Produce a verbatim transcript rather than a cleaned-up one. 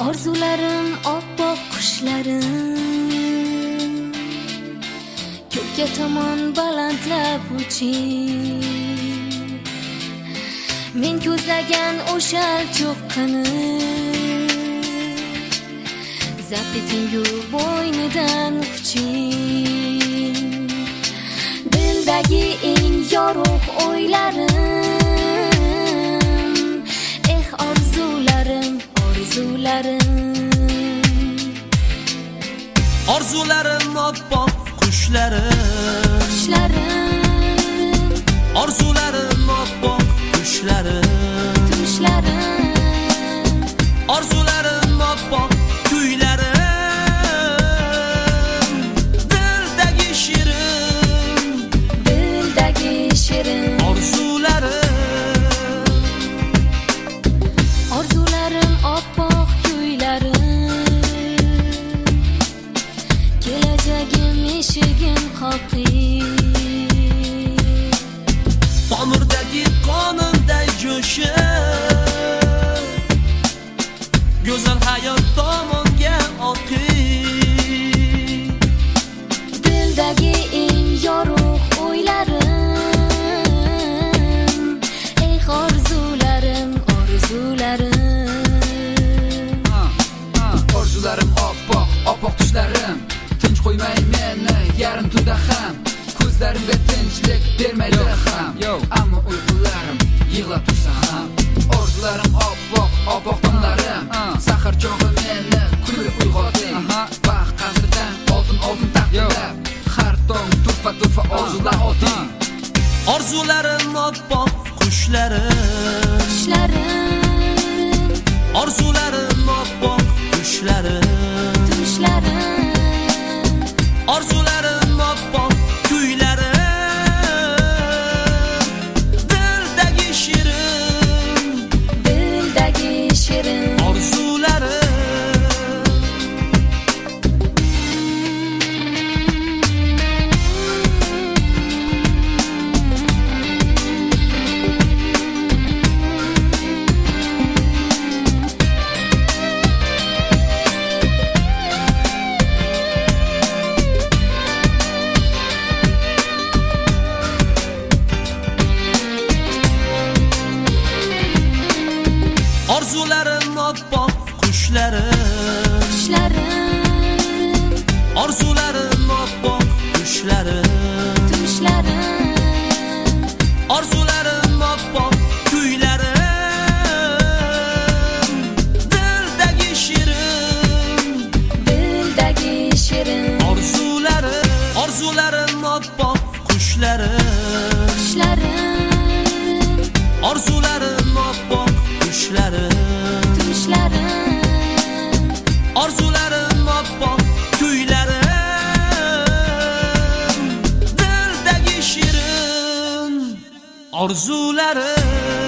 Orzularim oppoq qushlarim, ko'kka tomon balandlab uching. Men ko'zlagan o'sha cho'qqini zabt etingu bo'ynidan quching. Dildagi eng yorug' o'ylarim, eh orzularim, orzularim. Orzularim oppoq qushlarim, Qushlarim, orzularim oppoq tushlarim, tushlarim. orzularim oppoq kuylarim, dildagi shirin, Dildagi shirin orzularim, orzularim oppoq kuylarim, kelajagim eshigin qoqing. tomirdagi qonimday jo'shib, go'zal hayot tomonga oqing. Dildagi eng yorug' o'ylarim, ey orzularim, orzularim. Orzularim oppoq, oppoq tushlarim, tinch qo'ymay meni yarim tunda ham. Ko'zlarimga tinchlik bermaydi ham, ammo uyqularim yig'lab tursa ham. Orzularim oppoq, oppoq tonlarim, sahar chog'i meni kulib uyg'oting. Baxt qasridan oltin oltin taxtlab, har tong turfa turfa orzular oting. Orzularim oppoq qushlarim, Qushlarim, orzularim oppoq tushlarim, tushlarim. orzularim oppoq kuylarim, dildagi shirin, Dildagi shirin orzularim. Orzularim oppoq qushlarim, Qushlarim, orzularim oppoq tushlarim, tushlarim. orzularim oppoq kuylarim, dildagi shirin, Dildagi shirin orzularim, orzularim oppoq qushlarim, Qushlarim, orzularim oppoq tushlarim, tushlarim. orzularim oppoq kuylarim, dildagi shirin orzularim.